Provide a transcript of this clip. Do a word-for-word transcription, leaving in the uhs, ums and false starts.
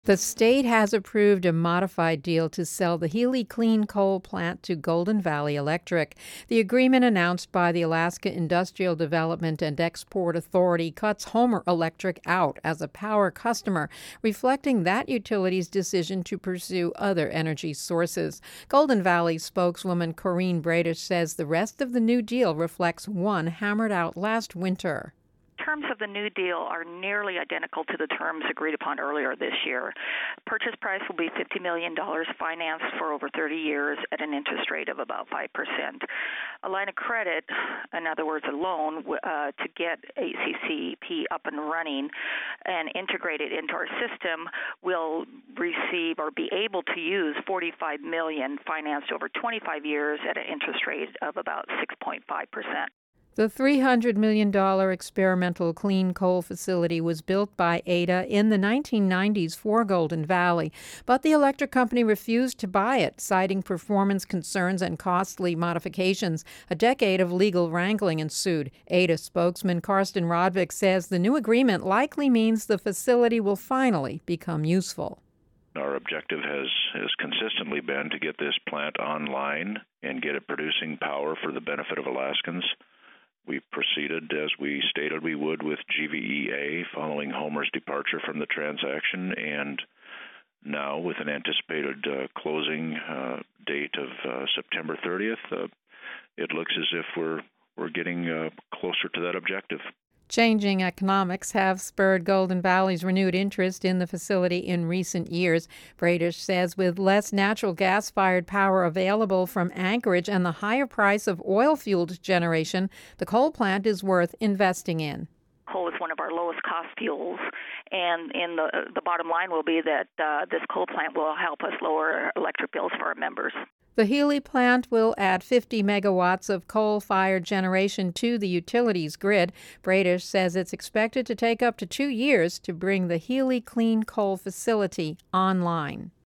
The state has approved a modified deal to sell the Healy Clean Coal plant to Golden Valley Electric. The agreement announced by the Alaska Industrial Development and Export Authority cuts Homer Electric out as a power customer, reflecting that utility's decision to pursue other energy sources. Golden Valley spokeswoman Corrine Bradish says the rest of the new deal reflects one hammered out last winter. Terms of the new deal are nearly identical to the terms agreed upon earlier this year. Purchase price will be fifty million dollars, financed for over thirty years at an interest rate of about five percent. A line of credit, in other words, a loan, uh, to get A C C P up and running and integrated into our system will receive or be able to use forty-five million dollars financed over twenty-five years at an interest rate of about six point five percent. The three hundred million dollars experimental clean coal facility was built by Ada in the nineteen nineties for Golden Valley, but the electric company refused to buy it, citing performance concerns and costly modifications. A decade of legal wrangling ensued. Ada spokesman Karsten Rodvik says the new agreement likely means the facility will finally become useful. Our objective has, has consistently been to get this plant online and get it producing power for the benefit of Alaskans. We proceeded as we stated we would with G V E A following Homer's departure from the transaction, and now with an anticipated uh, closing uh, date of uh, September thirtieth, uh, it looks as if we're we're getting uh, closer to that objective. Changing economics have spurred Golden Valley's renewed interest in the facility in recent years. Bradish says with less natural gas-fired power available from Anchorage and the higher price of oil-fueled generation, the coal plant is worth investing in. Coal is one of our lowest cost fuels, and in the the bottom line will be that uh, this coal plant will help us lower electric bills for our members. The Healy plant will add fifty megawatts of coal-fired generation to the utilities grid. Bradish says it's expected to take up to two years to bring the Healy Clean Coal facility online.